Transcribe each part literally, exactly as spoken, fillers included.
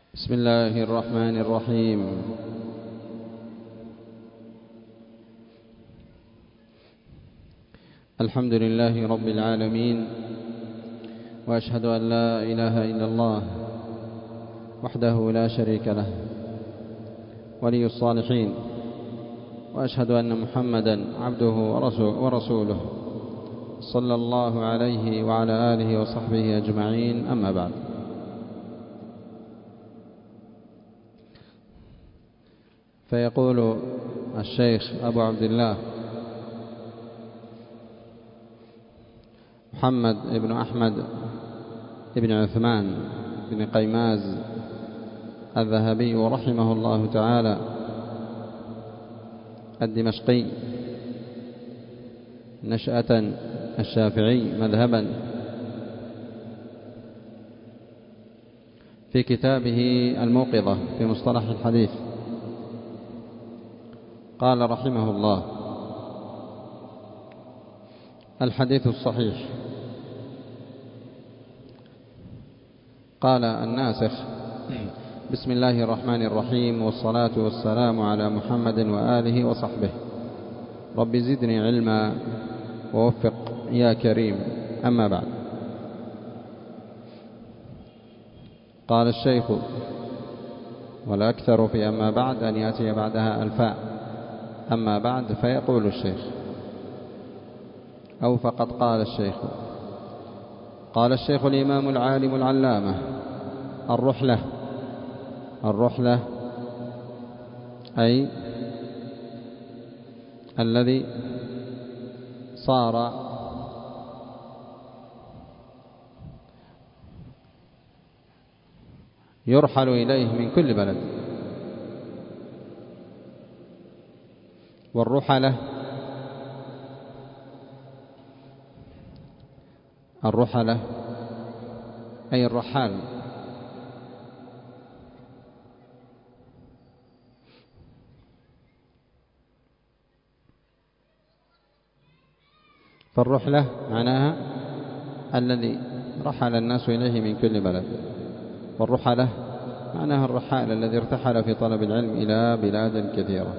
بسم الله الرحمن الرحيم. الحمد لله رب العالمين، وأشهد أن لا إله إلا الله وحده لا شريك له ولي الصالحين، وأشهد أن محمدا عبده ورسوله صلى الله عليه وعلى آله وصحبه أجمعين. أما بعد، فيقول الشيخ أبو عبد الله محمد بن أحمد بن عثمان بن قيماز الذهبي رحمه الله تعالى الدمشقي نشأة الشافعي مذهبا، في كتابه الموقظة في مصطلح الحديث قال رحمه الله: الحديث الصحيح. قال الناسخ: بسم الله الرحمن الرحيم، والصلاة والسلام على محمد وآله وصحبه، رب زدني علما ووفق يا كريم. أما بعد، قال الشيخ: والأكثر في أما بعد أن يأتي بعدها الفاء. أما بعد، فيقول الشيخ، أو فقد قال الشيخ. قال الشيخ الإمام العالم العلامة: الرحلة. الرحلة أي الذي صار يرحل إليه من كل بلد. والرحلة الرحلة أي الرحال. فالرحلة معناها الذي رحل الناس إليه من كل بلد، والرحلة معناها الرحال الذي ارتحل في طلب العلم إلى بلاد كثيرة.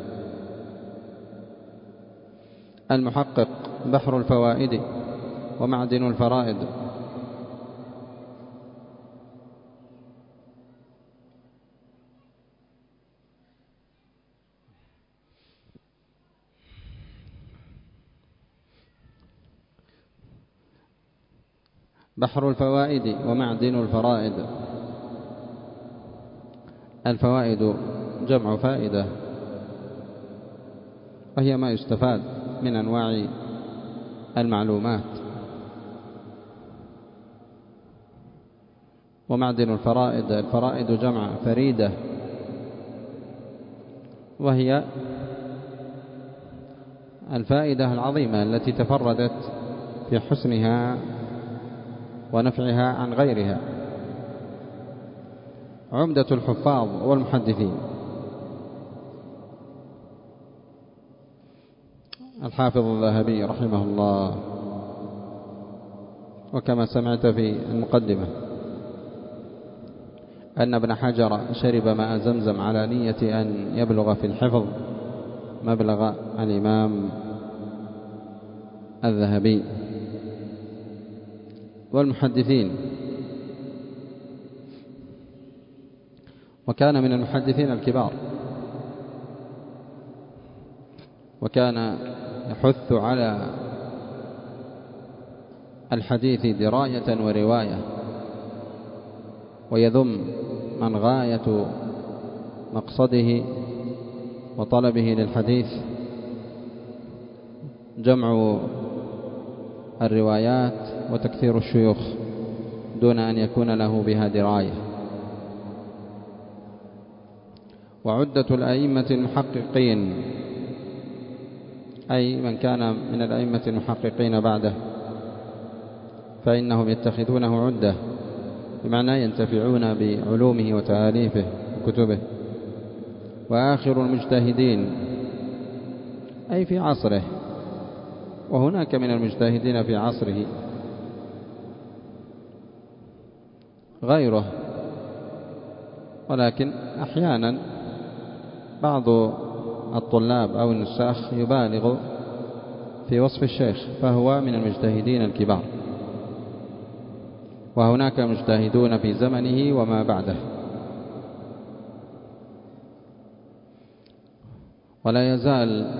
المحقق: بحر الفوائد ومعدن الفرائد. بحر الفوائد ومعدن الفرائد. الفوائد جمع فائدة، وهي ما يستفاد من أنواع المعلومات. ومعدن الفرائد، الفرائد جمع فريدة، وهي الفائدة العظيمة التي تفردت في حسنها ونفعها عن غيرها. عمدة الحفاظ والمحدثين. الحافظ الذهبي رحمه الله. وكما سمعت في المقدمة أن ابن حجر شرب ماء زمزم على نية أن يبلغ في الحفظ مبلغ الإمام الذهبي. والمحدثين، وكان من المحدثين الكبار، وكان يحث على الحديث دراية ورواية، ويذم من غاية مقصده وطلبه للحديث جمع الروايات وتكثير الشيوخ دون أن يكون له بها دراية. وعدة الأئمة المحققين، أي من كان من الأئمة المحققين بعده، فإنهم يتخذونه عدة، بمعنى ينتفعون بعلومه وتآليفه وكتبه. وآخر المجتهدين، أي في عصره، وهناك من المجتهدين في عصره غيره، ولكن أحيانا بعض الطلاب أو النساخ يبالغ في وصف الشيخ فهو من المجتهدين الكبار، وهناك مجتهدون في زمنه وما بعده، ولا يزال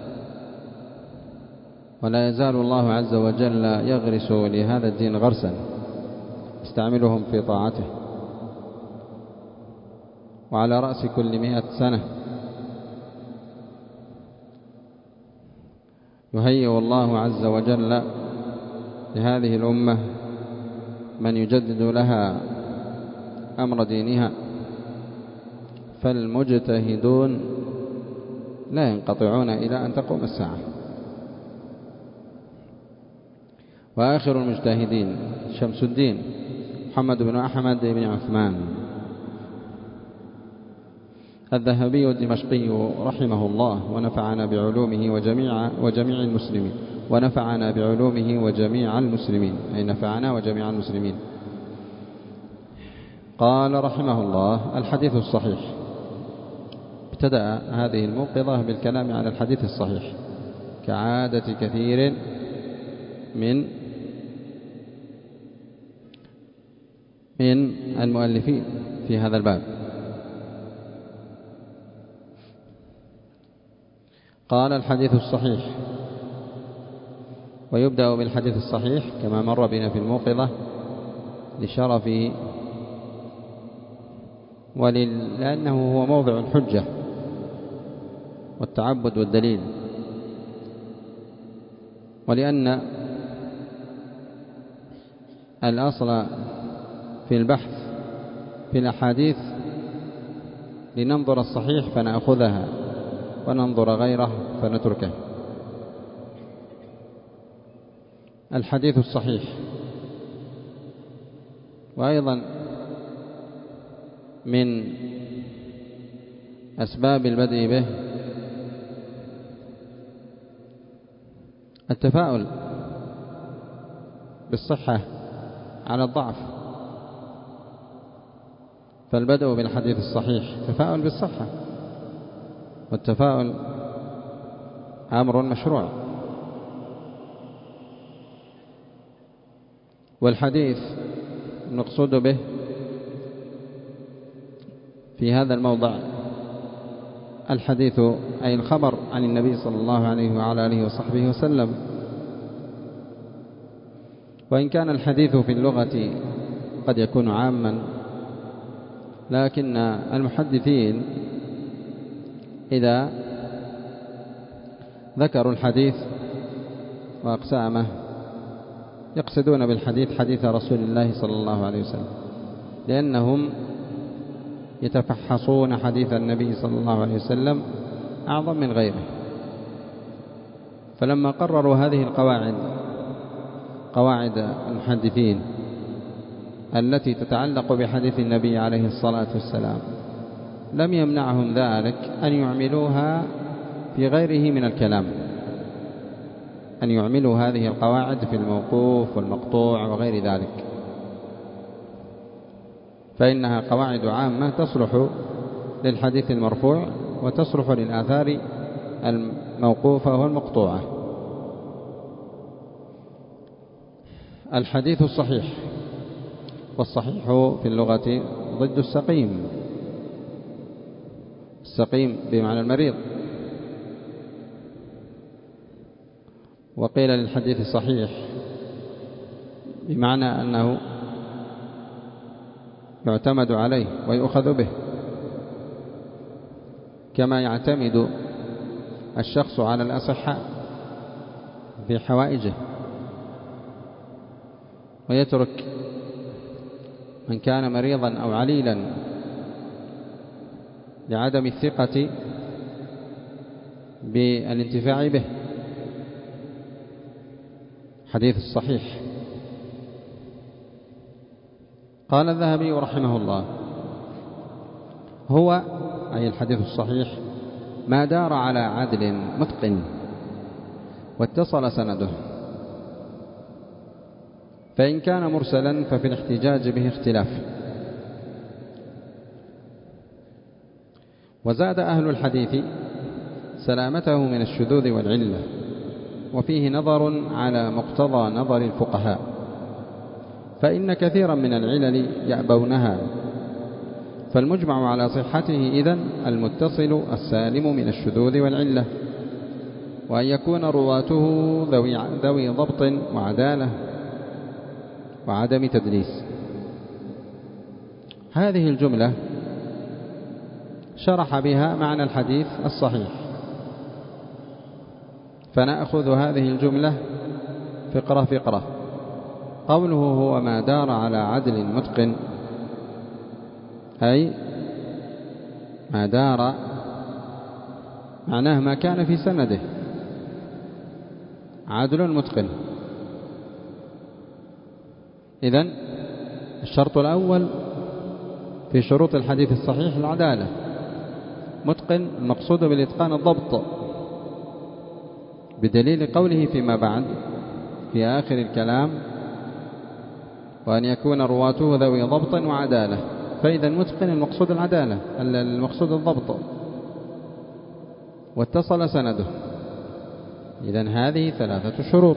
ولا يزال الله عز وجل يغرس لهذا الدين غرسا يستعملهم في طاعته، وعلى رأس كل مئة سنة يهيئ الله عز وجل لهذه الأمة من يجدد لها أمر دينها، فالمجتهدون لا ينقطعون إلى أن تقوم الساعة. وآخر المجتهدين شمس الدين محمد بن أحمد بن عثمان الذهبي الدمشقي رحمه الله، ونفعنا بعلومه وجميع وجميع المسلمين ونفعنا بعلومه وجميع المسلمين أي نفعنا وجميع المسلمين. قال رحمه الله: الحديث الصحيح. ابتدأ هذه الموقظة بالكلام عن الحديث الصحيح كعادة كثير من من المؤلفين في هذا الباب. قال: الحديث الصحيح. ويبدأ بالحديث الصحيح كما مر بنا في الموقظة لشرفه ولأنه هو موضع الحجة والتعبد والدليل، ولأن الأصل في البحث في الأحاديث لننظر الصحيح فنأخذها وننظر غيره فنتركه. الحديث الصحيح. وأيضا من أسباب البدء به التفاؤل بالصحة على الضعف، فالبدء بالحديث الصحيح تفاؤل بالصحة، والتفاؤل أمر مشروع. والحديث المقصود به في هذا الموضع الحديث أي الخبر عن النبي صلى الله عليه وعلى آله وصحبه وسلم. وإن كان الحديث في اللغة قد يكون عاما، لكن المحدثين إذا ذكروا الحديث وأقسامه يقصدون بالحديث حديث رسول الله صلى الله عليه وسلم، لأنهم يتفحصون حديث النبي صلى الله عليه وسلم أعظم من غيره. فلما قرروا هذه القواعد قواعد المحدثين التي تتعلق بحديث النبي عليه الصلاة والسلام، لم يمنعهم ذلك أن يعملوها في غيره من الكلام، أن يعملوا هذه القواعد في الموقوف والمقطوع وغير ذلك، فإنها قواعد عامة تصلح للحديث المرفوع وتصلح للآثار الموقوفة والمقطوعة. الحديث الصحيح. والصحيح في اللغة ضد السقيم، السقيم بمعنى المريض. وقيل للحديث الصحيح بمعنى أنه يعتمد عليه ويؤخذ به، كما يعتمد الشخص على الأصحاء في حوائجه، ويترك من كان مريضا أو عليلا لعدم الثقة بالانتفاع به. حديث الصحيح. قال الذهبي رحمه الله: هو أي الحديث الصحيح ما دار على عدل متقن واتصل سنده، فإن كان مرسلا ففي الاحتجاج به اختلاف، وزاد أهل الحديث سلامته من الشذوذ والعلة، وفيه نظر على مقتضى نظر الفقهاء، فإن كثيرا من العلل يأبونها، فالمجمع على صحته إذن المتصل السالم من الشذوذ والعلة، وأن يكون رواته ذوي, ذوي ضبط وعدالة وعدم تدليس. هذه الجملة شرح بها معنى الحديث الصحيح، فنأخذ هذه الجملة فقرة فقرة. قوله هو ما دار على عدل متقن، أي ما دار معناه ما كان في سنده عدل متقن. إذن الشرط الأول في شروط الحديث الصحيح العدالة. متقن المقصود بالإتقان الضبط، بدليل قوله فيما بعد في آخر الكلام وأن يكون رواته ذوي ضبط وعدالة. فإذا المتقن المقصود العدالة، المقصود الضبط، واتصل سنده. إذن هذه ثلاثة شروط.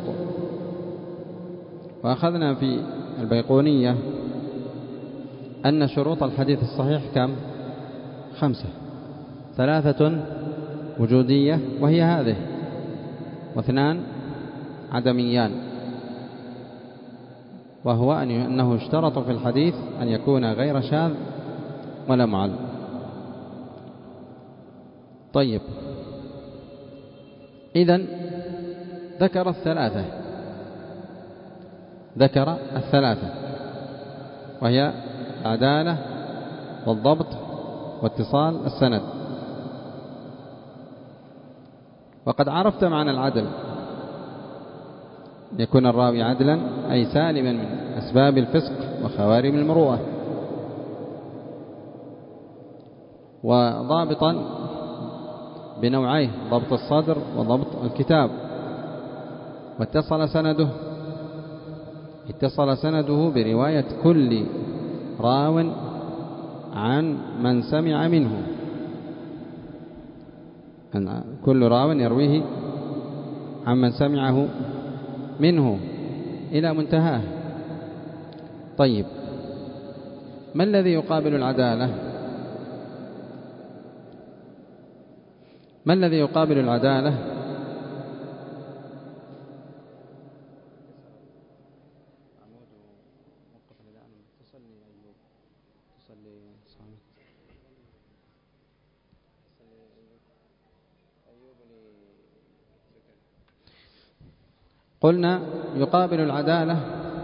وأخذنا في البيقونية أن شروط الحديث الصحيح كم؟ خمسة. ثلاثة وجودية وهي هذه، واثنان عدميان، وهو أنه اشترط في الحديث أن يكون غير شاذ ولا معل. طيب، إذن ذكر الثلاثة ذكر الثلاثة وهي العدالة والضبط واتصال السند. وقد عرفت معنى العدل، يكون الراوي عدلا أي سالما من أسباب الفسق وخوارم المروءة، وضابطا بنوعيه ضبط الصدر وضبط الكتاب. واتصل سنده اتصل سنده برواية كل راو عن من سمع منه، كل راو يرويه عن من سمعه منه إلى منتهاه. طيب، ما الذي يقابل العدالة؟ ما الذي يقابل العدالة؟ قلنا يقابل العدالة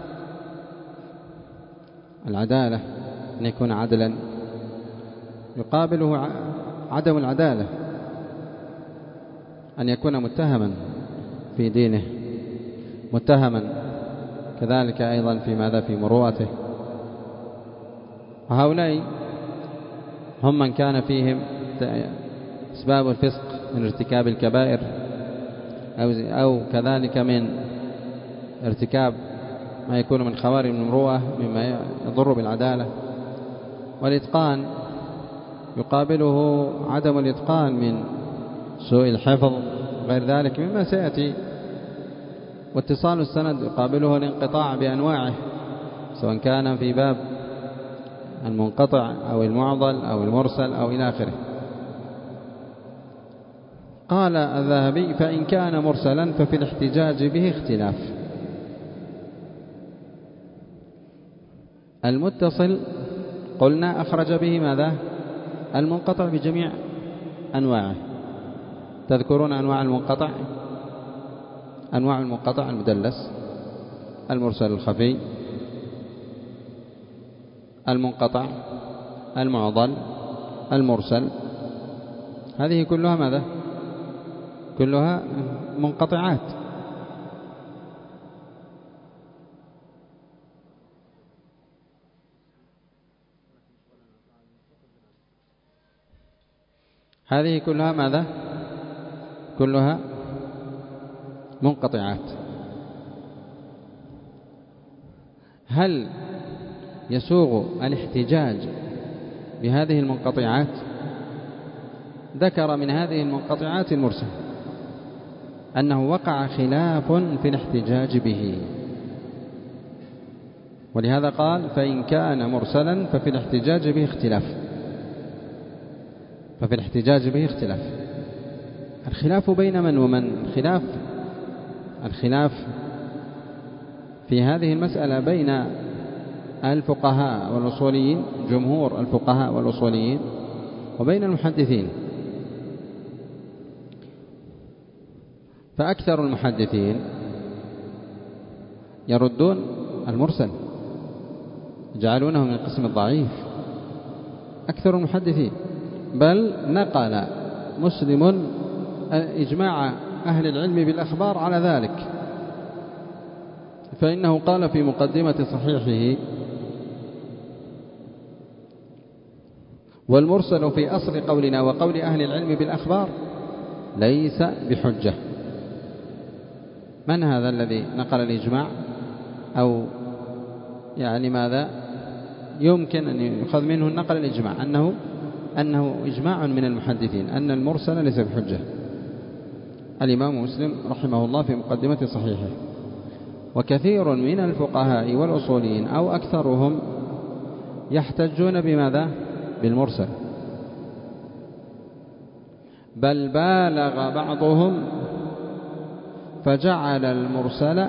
العدالة أن يكون عدلا، يقابله عدم العدالة أن يكون متهما في دينه، متهما كذلك أيضا في ماذا في مروءته. وهؤلاء هم من كان فيهم أسباب الفسق من ارتكاب الكبائر أو, أو كذلك من ارتكاب ما يكون من خوارم المروءة مما يضر بالعدالة. والإتقان يقابله عدم الإتقان من سوء الحفظ غير ذلك مما سيأتي. واتصال السند يقابله الانقطاع بأنواعه، سواء كان في باب المنقطع أو المعضل أو المرسل أو إلى آخره. قال الذهبي: فإن كان مرسلا ففي الاحتجاج به اختلاف. المتصل قلنا أخرج به ماذا؟ المنقطع بجميع أنواعه. تذكرون أنواع المنقطع؟ أنواع المنقطع: المدلس، المرسل الخفي، المنقطع، المعضل، المرسل. هذه كلها ماذا؟ كلها منقطعات. هذه كلها ماذا؟ كلها منقطعات. هل يسوغ الاحتجاج بهذه المنقطعات ذكر من هذه المنقطعات المرسل أنه وقع خلاف في الاحتجاج به، ولهذا قال فإن كان مرسلا ففي الاحتجاج به اختلاف ففي الاحتجاج به اختلاف الخلاف بين من ومن؟ الخلاف الخلاف في هذه المسألة بين الفقهاء والأصوليين، جمهور الفقهاء والأصوليين، وبين المحدثين. فأكثر المحدثين يردون المرسل، يجعلونه من القسم الضعيف، أكثر المحدثين، بل نقل مسلم إجماع أهل العلم بالأخبار على ذلك، فإنه قال في مقدمة صحيحه: والمرسل في أصل قولنا وقول أهل العلم بالأخبار ليس بحجة. من هذا الذي نقل الإجماع؟ أو يعني ماذا يمكن أن يؤخذ منه النقل الإجماع؟ أنه أنه إجماع من المحدثين أن المرسل ليس بحجة. الإمام مسلم رحمه الله في مقدمة صحيحه. وكثير من الفقهاء والأصوليين أو أكثرهم يحتجون بماذا؟ بالمرسل، بل بالغ بعضهم فجعل المرسل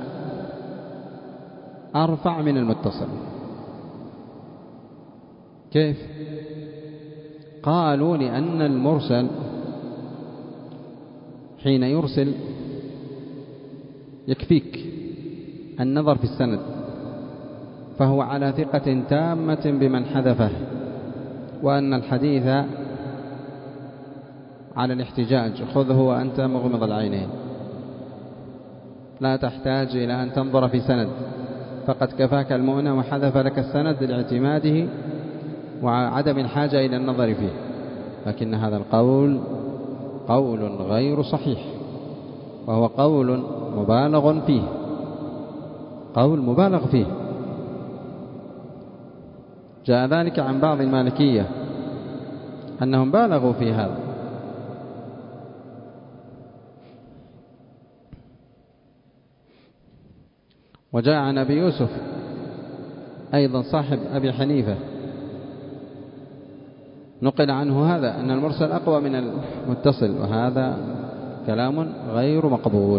أرفع من المتصل. كيف؟ قالوا لأن المرسل حين يرسل يكفيك النظر في السند، فهو على ثقة تامة بمن حذفه، وأن الحديث على الاحتجاج خذه وأنت مغمض العينين، لا تحتاج إلى أن تنظر في سند، فقد كفاك المؤنة وحذف لك السند لاعتماده وعدم الحاجة إلى النظر فيه. لكن هذا القول قول غير صحيح، وهو قول مبالغ فيه، قول مبالغ فيه. جاء ذلك عن بعض المالكية أنهم بالغوا في هذا. وجاء عن أبي يوسف أيضا صاحب أبي حنيفة، نقل عنه هذا أن المرسل أقوى من المتصل، وهذا كلام غير مقبول.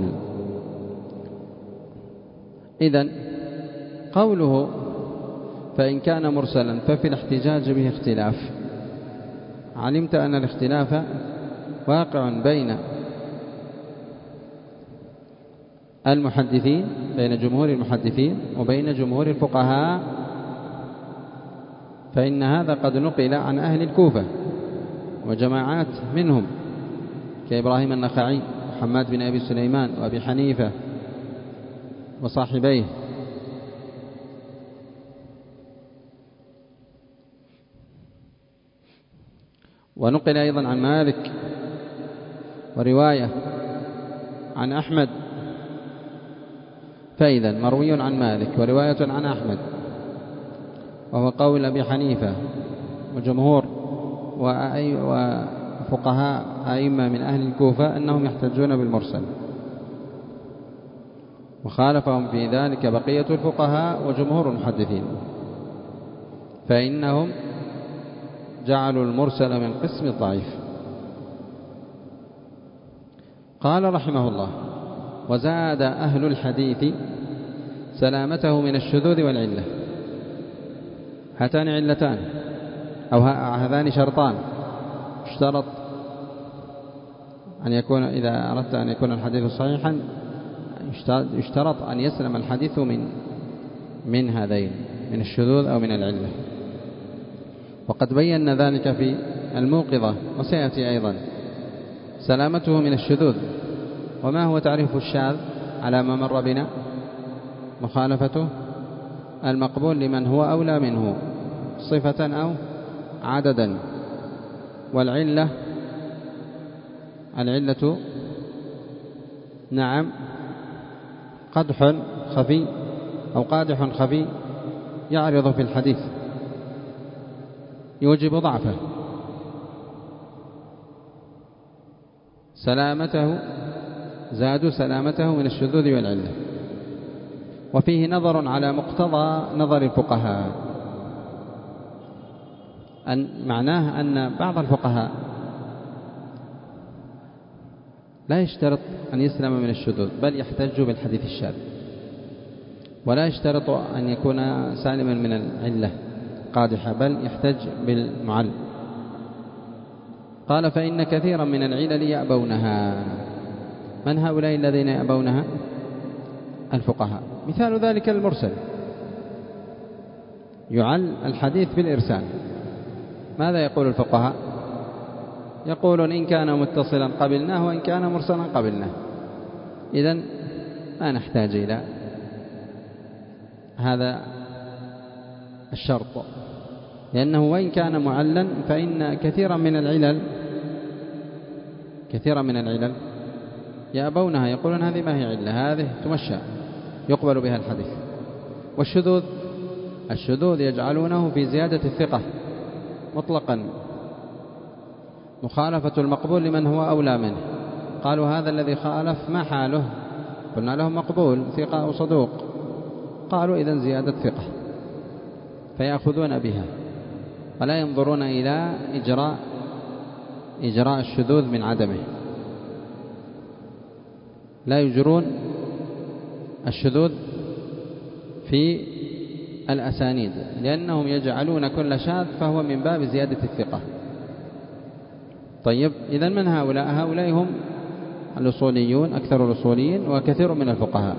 إذن قوله فإن كان مرسلا ففي الاحتجاج به اختلاف، علمت أن الاختلاف واقع بين المحدثين، بين جمهور المحدثين وبين جمهور الفقهاء، فإن هذا قد نقل عن أهل الكوفة وجماعات منهم كإبراهيم النخعي وحماد بن أبي سليمان وأبي حنيفة وصاحبيه، ونقل أيضا عن مالك، ورواية عن أحمد. فإذا مروي عن مالك ورواية عن أحمد، وهو قول أبي حنيفة وجمهور وفقهاء أئمة من أهل الكوفة أنهم يحتجون بالمرسل، وخالفهم في ذلك بقية الفقهاء وجمهور المحدثين، فإنهم جعلوا المرسل من قسم الضعيف. قال رحمه الله: وزاد أهل الحديث سلامته من الشذوذ والعلة. هاتان علتان أو هذان شرطان، اشترط أن يكون إذا أردت أن يكون الحديث صحيحا يشترط أن يسلم الحديث من من هذين، من الشذوذ أو من العلة. وقد بينا ذلك في الموقظة، وسيأتي أيضا سلامته من الشذوذ. وما هو تعريف الشاذ على ما مر بنا؟ مخالفته المقبول لمن هو أولى منه صفة أو عددا. والعلة العلة نعم قدح خفي أو قادح خفي يعرض في الحديث يوجب ضعفه. سلامته زادوا سلامته من الشذوذ والعلة. وفيه نظر على مقتضى نظر الفقهاء، أن معناه أن بعض الفقهاء لا يشترط أن يسلم من الشذوذ، بل يحتج بالحديث الشاذ، ولا يشترط أن يكون سالما من العلة قادحة، بل يحتج بالمعل. قال فإن كثيرا من العلل يأبونها. من هؤلاء الذين يأبونها؟ الفقهاء. مثال ذلك المرسل، يعل الحديث بالإرسال. ماذا يقول الفقهاء؟ يقولون إن كان متصلا قبلناه وإن كان مرسلا قبلناه. إذن ما نحتاج إلى هذا الشرط، لأنه وإن كان معلا فإن كثيرا من العلل كثيرا من العلل يأبونها، يقولون هذه ما هي علة، هذه تمشى يقبل بها الحديث. والشذوذ الشذوذ يجعلونه في زيادة الثقة مطلقا، مخالفة المقبول لمن هو أولى منه. قالوا هذا الذي خالف ما حاله؟ قلنا لهم مقبول ثقة أو صدوق. قالوا إذن زيادة ثقة، فيأخذون بها ولا ينظرون إلى إجراء إجراء الشذوذ من عدمه، لا يجرون الشذوذ في الأسانيد، لأنهم يجعلون كل شاذ فهو من باب زيادة الثقة. طيب إذن من هؤلاء؟ هؤلاء هم الأصوليون، أكثر الأصوليين وكثير من الفقهاء.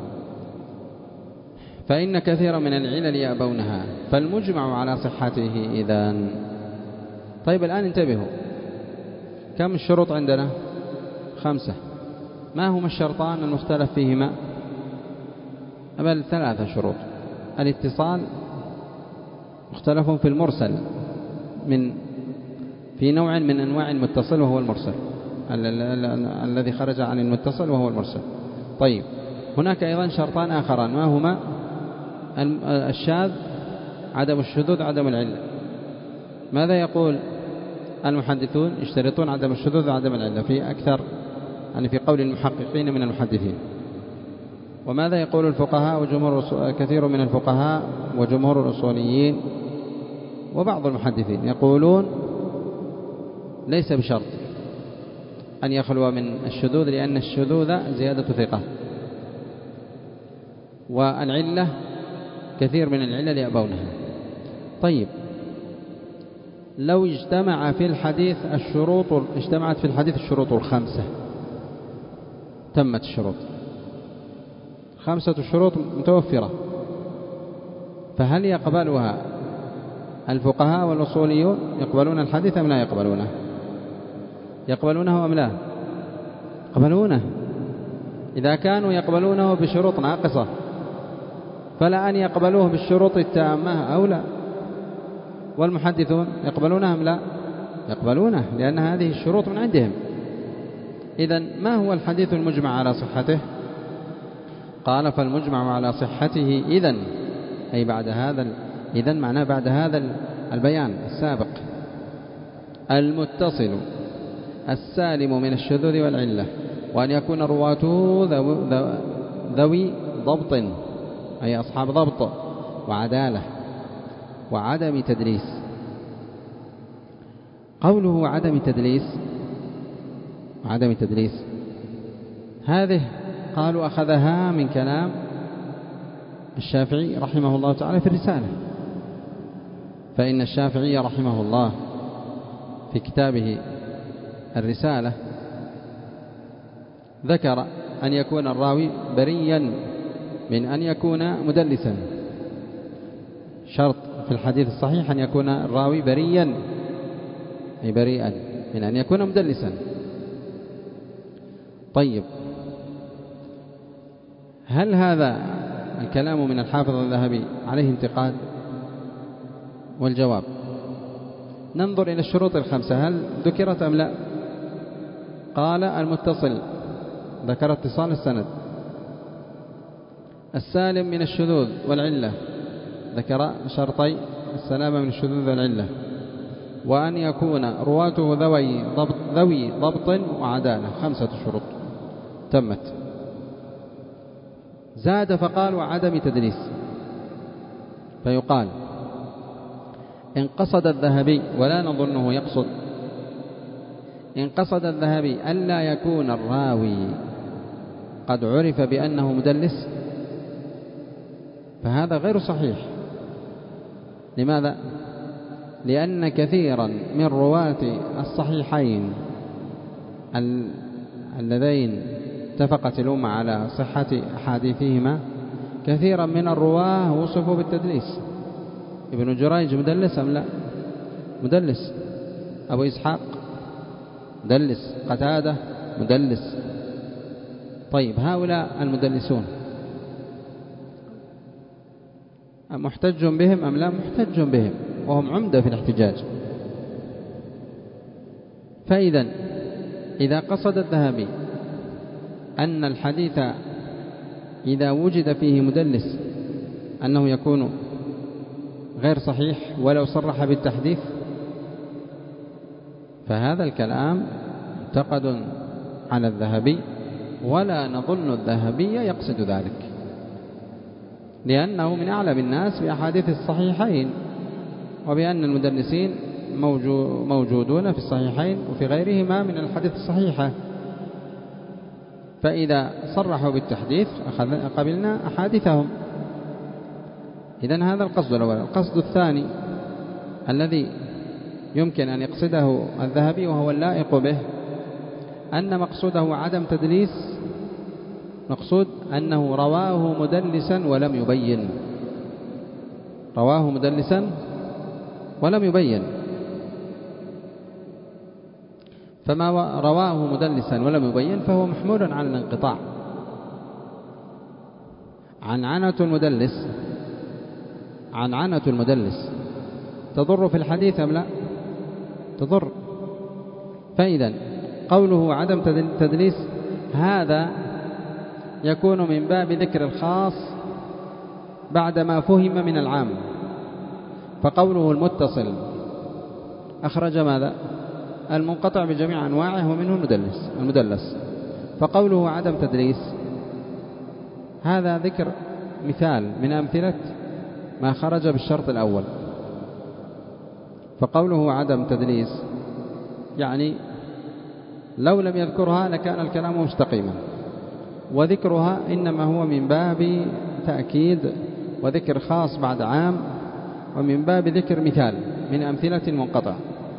فإن كثير من العلل يأبونها، فالمجمع على صحته إذن. طيب الآن انتبهوا، كم الشروط عندنا؟ خمسة. ما هما الشرطان المختلف فيهما؟ بل ثلاثة شروط. الاتصال مختلف في المرسل، من في نوع من أنواع المتصل وهو المرسل، الذي خرج عن المتصل وهو المرسل. طيب هناك أيضا شرطان آخران، ما هما؟ الشاذ، عدم الشذوذ، عدم العلة. ماذا يقول المحدثون؟ يشترطون عدم الشذوذ وعدم العلة في أكثر، يعني في قول المحققين من المحدثين. وماذا يقول الفقهاء وجمهور كثير من الفقهاء وجمهور الأصوليين وبعض المحدثين؟ يقولون ليس بشرط أن يخلو من الشذوذ، لأن الشذوذ زيادة ثقة، والعلة كثير من العلل يأبونها. طيب لو اجتمع في الحديث الشروط اجتمعت في الحديث الشروط الخمسة، تمت الشروط، خمسة الشروط متوفرة، فهل يقبلها الفقهاء والأصوليون؟ يقبلون الحديث أم لا يقبلونه؟ يقبلونه أم لا يقبلونه؟ إذا كانوا يقبلونه بشروط ناقصة فلا أن يقبلوه بالشروط التامة أو لا. والمحدثون يقبلونه أم لا يقبلونه؟ لأن هذه الشروط من عندهم. إذن ما هو الحديث المجمع على صحته؟ قال فالمجمع على صحته إذن، أي بعد هذا، إذن معناه بعد هذا البيان السابق، المتصل السالم من الشذوذ والعلة، وأن يكون رواته ذوي ضبط، أي أصحاب ضبط وعدالة وعدم تدليس. قوله عدم تدليس عدم تدليس هذه قالوا أخذها من كلام الشافعي رحمه الله تعالى في الرسالة. فإن الشافعي رحمه الله في كتابه الرسالة ذكر أن يكون الراوي بريا من أن يكون مدلسا. شرط في الحديث الصحيح أن يكون الراوي بريا، أي بريئا من أن يكون مدلسا. طيب هل هذا الكلام من الحافظ الذهبي عليه انتقاد؟ والجواب ننظر إلى الشروط الخمسة هل ذكرت أم لا. قال المتصل ذكر اتصال السند، السالم من الشذوذ والعلة ذكر شرطي السلامة من الشذوذ والعلة، وأن يكون رواته ذوي ضبط, ذوي ضبط وعدالة. خمسة شروط تمت. زاد فقال وعدم تدليس، فيقال إن قصد الذهبي، ولا نظنه يقصد، إن قصد الذهبي ألا يكون الراوي قد عرف بأنه مدلس فهذا غير صحيح. لماذا؟ لأن كثيرا من رواة الصحيحين اللذين اتفقت الأمة على صحة أحاديثهما كثيرا من الرواه وصفوا بالتدليس. ابن جريج مدلس أم لا؟ مدلس. أبو إسحاق مدلس. قتادة مدلس. طيب هؤلاء المدلسون محتج بهم أم لا؟ محتج بهم، وهم عمدة في الاحتجاج. فإذا إذا قصد الذهبي أن الحديث إذا وجد فيه مدلس أنه يكون غير صحيح ولو صرح بالتحديث، فهذا الكلام معتقد على الذهبي، ولا نظن الذهبي يقصد ذلك، لأنه من أعلم الناس بأحاديث الصحيحين، وبأن المدلسين موجودون في الصحيحين وفي غيرهما من الحديث الصحيحة. فإذا صرحوا بالتحديث قبلنا أحاديثهم. إذن هذا القصد الأول. القصد الثاني الذي يمكن أن يقصده الذهبي وهو اللائق به أن مقصوده عدم تدليس، مقصود أنه رواه مدلسا ولم يبين، رواه مدلسا ولم يبين. فما رواه مدلسا ولم يبين فهو محمول على الانقطاع. عنعنة المدلس عنعنة المدلس تضر في الحديث أم لا؟ تضر. فإذا قوله عدم تدليس هذا يكون من باب ذكر الخاص بعدما فهم من العام. فقوله المتصل أخرج ماذا؟ المنقطع بجميع أنواعه ومنه المدلس المدلس. فقوله عدم تدليس هذا ذكر مثال من أمثلة ما خرج بالشرط الأول. فقوله عدم تدليس يعني لو لم يذكرها لكان الكلام مستقيما، وذكرها إنما هو من باب تأكيد وذكر خاص بعد عام، ومن باب ذكر مثال من أمثلة المنقطع.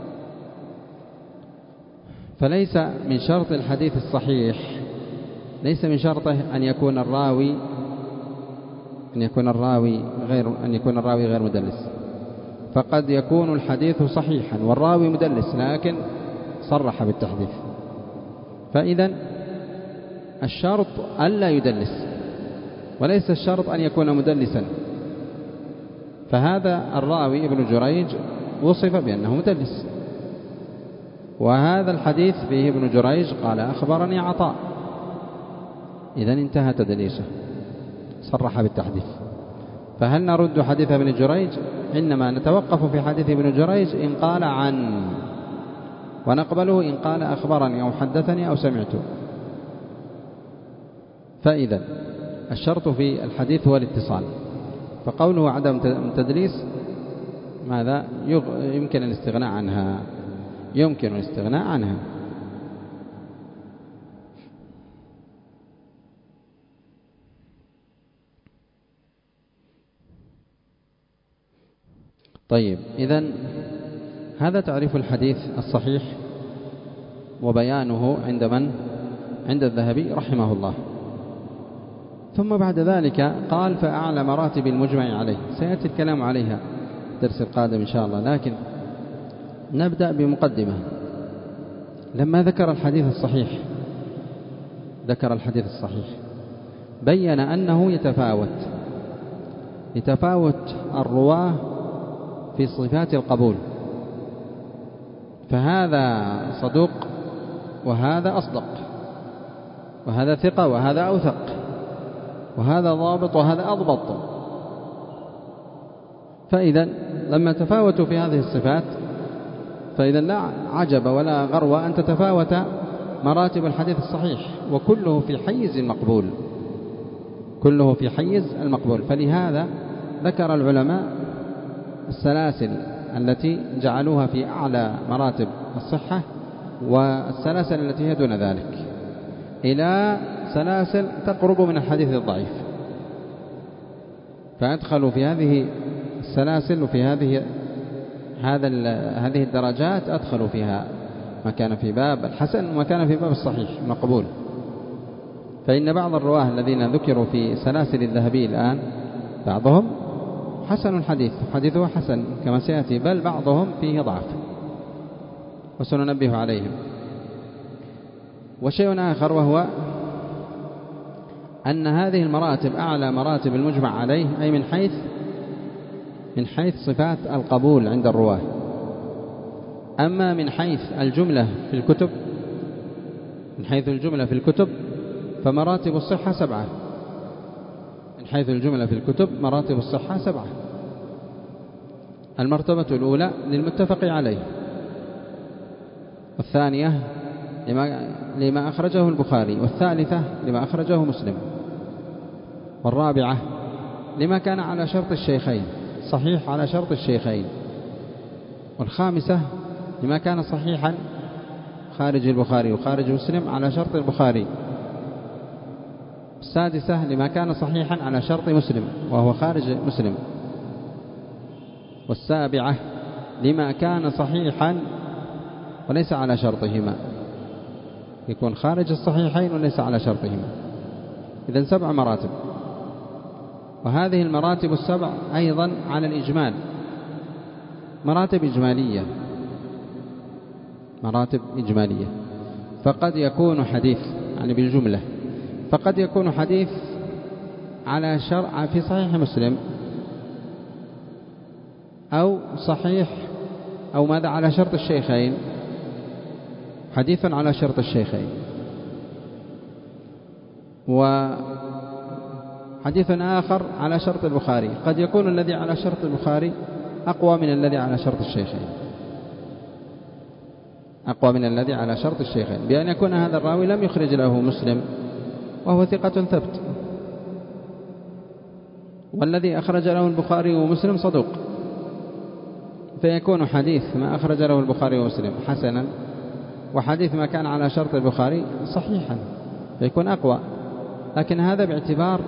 فليس من شرط الحديث الصحيح، ليس من شرطه أن يكون الراوي أن يكون الراوي غير أن يكون الراوي غير مدلس. فقد يكون الحديث صحيحا والراوي مدلس لكن صرح بالتحديث. فإذا الشرط ألا يدلس، وليس الشرط أن يكون مدلسا. فهذا الراوي ابن جريج وصف بأنه مدلس، وهذا الحديث فيه ابن جريج قال أخبرني عطاء، إذا انتهى تدليسه، صرح بالتحديث. فهل نرد حديث ابن جريج؟ إنما نتوقف في حديث ابن جريج إن قال عن، ونقبله إن قال أخبرني أو حدثني أو سمعت. فإذا الشرط في الحديث هو الاتصال. فقوله عدم تدليس ماذا؟ يمكن الاستغناء عنها، يمكن الاستغناء عنها. طيب، إذن هذا تعريف الحديث الصحيح وبيانه عند من؟ عند الذهبي رحمه الله. ثم بعد ذلك قال فأعلى مراتب المجمع عليه. سيأتي الكلام عليها الدرس القادم إن شاء الله، لكن نبدأ بمقدمة. لما ذكر الحديث الصحيح ذكر الحديث الصحيح بين أنه يتفاوت يتفاوت الرواه في صفات القبول، فهذا صدوق وهذا أصدق، وهذا ثقة وهذا أوثق، وهذا ضابط وهذا أضبط. فإذا لما تفاوتوا في هذه الصفات فإذا لا عجب ولا غرو أن تتفاوت مراتب الحديث الصحيح، وكله في حيز المقبول، كله في حيز المقبول. فلهذا ذكر العلماء السلاسل التي جعلوها في أعلى مراتب الصحة، والسلاسل التي هي دون ذلك، إلى سلاسل تقرب من الحديث الضعيف، فأدخلوا في هذه السلاسل وفي هذه هذا هذه الدرجات أدخلوا فيها ما كان في باب الحسن وما كان في باب الصحيح المقبول. فإن بعض الرواه الذين ذكروا في سلاسل الذهبي الآن بعضهم حسن الحديث، حديثه حسن كما سيأتي، بل بعضهم فيه ضعف وسننبه عليهم. وشيء آخر وهو أن هذه المراتب أعلى مراتب المجمع عليه، أي من حيث من حيث صفات القبول عند الرواه. أما من حيث الجملة في الكتب، من حيث الجملة في الكتب فمراتب الصحة سبعة. من حيث الجملة في الكتب مراتب الصحة سبعة. المرتبة الأولى للمتفق عليه، والثانية لما, لما أخرجه البخاري، والثالثة لما أخرجه مسلم، والرابعة لما كان على شرط الشيخين، صحيح على شرط الشيخين، والخامسة لما كان صحيحا خارج البخاري وخارج مسلم على شرط البخاري، السادسة لما كان صحيحا على شرط مسلم وهو خارج مسلم، والسابعة لما كان صحيحا وليس على شرطهما، يكون خارج الصحيحين وليس على شرطهما. إذن سبع مراتب، وهذه المراتب السبع أيضا على الإجمال، مراتب إجمالية، مراتب إجمالية. فقد يكون حديث يعني بالجملة، فقد يكون حديث على شرع في صحيح مسلم أو صحيح أو ماذا على شرط الشيخين، حديث على شرط الشيخين، وحديث آخر على شرط البخاري. قد يكون الذي على شرط البخاري أقوى من الذي على شرط الشيخين، أقوى من الذي على شرط الشيخين، بأن يكون هذا الراوي لم يخرج له مسلم وهو ثقة ثبت، والذي أخرج له البخاري ومسلم صدوق، فيكون حديث ما أخرج له البخاري ومسلم حسنا، وحديث ما كان على شرط البخاري صحيحا، فيكون أقوى. لكن هذا باعتبار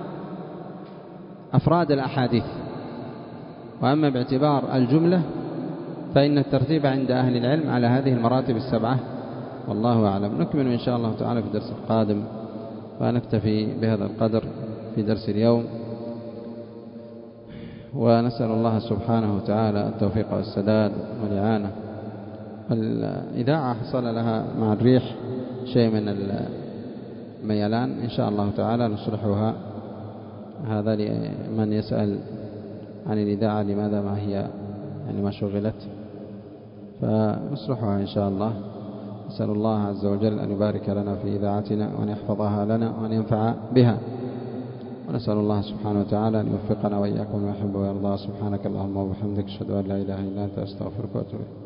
أفراد الأحاديث، وأما باعتبار الجملة فإن الترتيب عند أهل العلم على هذه المراتب السبعة، والله أعلم. نكمل إن شاء الله تعالى في الدرس القادم، ونكتفي بهذا القدر في درس اليوم، ونسأل الله سبحانه وتعالى التوفيق والسداد والإعانة. الإذاعة حصل لها مع الريح شيء من الميلان، إن شاء الله تعالى نصلحها. هذا لمن يسأل عن الإذاعة لماذا ما هي يعني ما شغلت، فنصلحها إن شاء الله. نسأل الله عز وجل أن يبارك لنا في إذاعتنا، وأن يحفظها لنا، وأن ينفع بها. ونسأل الله سبحانه وتعالى أن يوفقنا وإياكم ما يحب ويرضى. سبحانك اللهم وبحمدك، أشهد أن لا إله إلا أنت، أستغفرك وأتوب إليك.